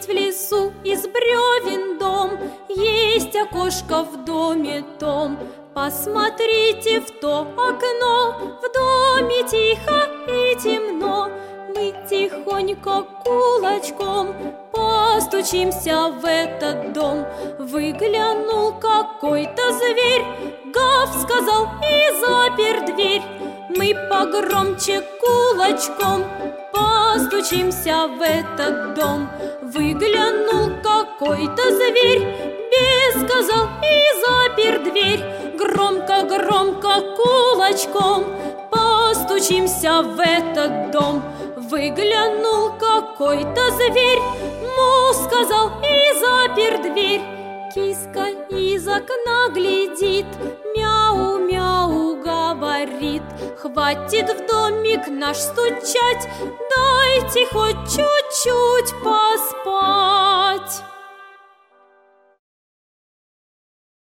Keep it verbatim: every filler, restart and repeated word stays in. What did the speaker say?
Есть в лесу из бревен дом, есть окошко в доме том. Посмотрите в то окно, в доме тихо и темно. Мы тихонько кулачком постучимся в этот дом. Выглянул какой-то зверь, гав сказал и запер дверь. Мы погромче кулачком постучимся в этот дом. Выглянул какой-то зверь, бе сказал и запер дверь. Громко-громко кулачком постучимся в этот дом. Выглянул какой-то зверь, му сказал и запер дверь. Киска из окна глядит, мяу-мяу говорит: хватит в домик наш стучать, дайте хоть чуть-чуть